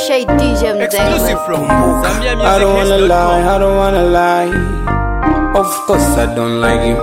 Shay DJ Exclusive from Zambia Music. I don't wanna lie. Of course I don't like you.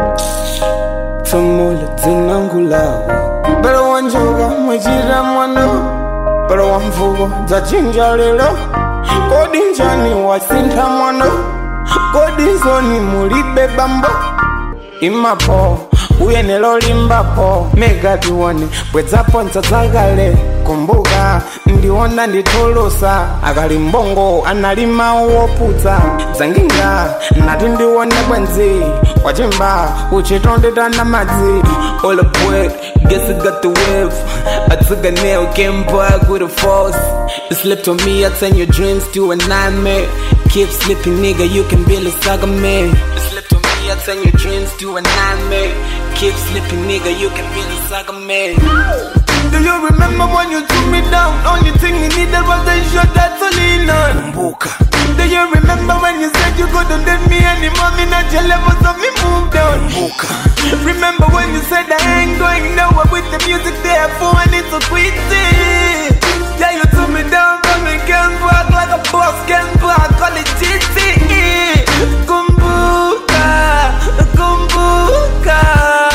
Tumula zinangulawa Pero wanjoga mwejira mwano Pero wamfugo za chinja lelo Kodi njani wasinta mwano Kodi zoni mulibe bambo Imapo uye nelolimbapo Mega duwane Bwezapo ntatagale Kumbuka ndiwona nditolosa Akalimbongo analima uoputa Zanginga nati ndiwone bwenzi Wachimba uchitondeta na mazi All up wet, guess I got the wave. I took a nail, came back with a force. You slept on me, I turn your dreams to a nightmare. Keep sleeping, nigga, you can barely saga me. You slept on me, I turn your dreams to a nightmare. Keep sleeping, nigga, you can barely saga me. Do you remember when you took me down? Only thing you needed was a shot that's all in on. Do you remember when you said you couldn't date me anymore? Me not your level, so me moved down. Remember when you said I ain't going nowhere with the music therefore I need to quit it. Yeah, you took me down, but me can't walk like a boss can't walk. Call it GT. Kumbuka, kumbuka.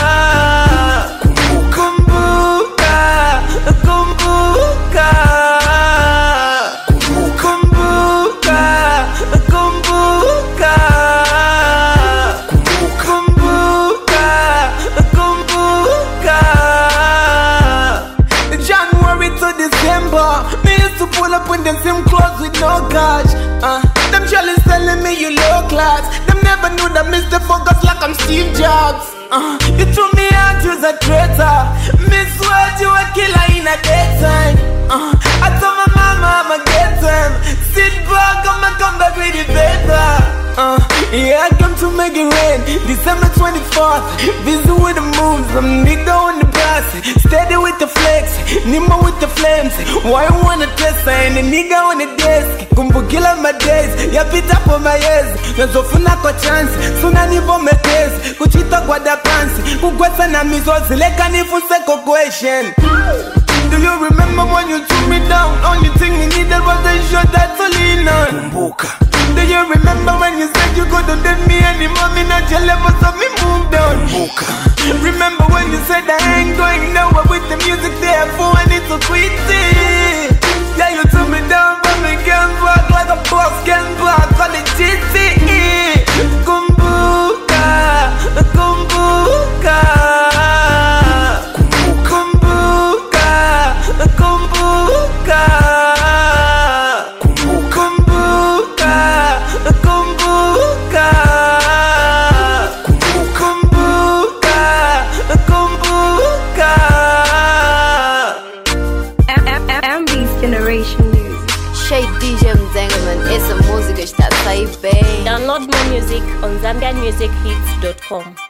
Me used to pull up in them same clothes with no cash. Them jellies telling me you low class. Them never knew that Mr. Focus like I'm Steve Jobs. You threw me out, you's a traitor. Me swear you a killer in a daytime. I told my mama I'ma get them. Sit back, I'ma come back with the paper. Yeah, I come to make it rain. December 24th, busy with the moves. I'm nigga on the bus, steady with the flex, Nemo with the flames. Why you wanna test? I ain't a nigga on the desk. Kumbukila my days, ya pita for my ears. Nazofuna kwa chance, suna nivo me test. Kuchita kwa da pants, kukwesa na mizozi, leka nifuse ko question. Do you remember when you took me down? Only thing you needed was a shot that's all in on. Do you remember when you said you couldn't date me anymore? Me not your level, so me moved down. Remember when you said I ain't going nowhere with the music therefore I need to quit it. Yeah, you took me down, but me can't walk like a boss can't walk. Call it GT. Kumbuka, kumbuka. Shay DJ Mzengaman, essa música está a sair bem. Download more music on ZambianMusicHits.com.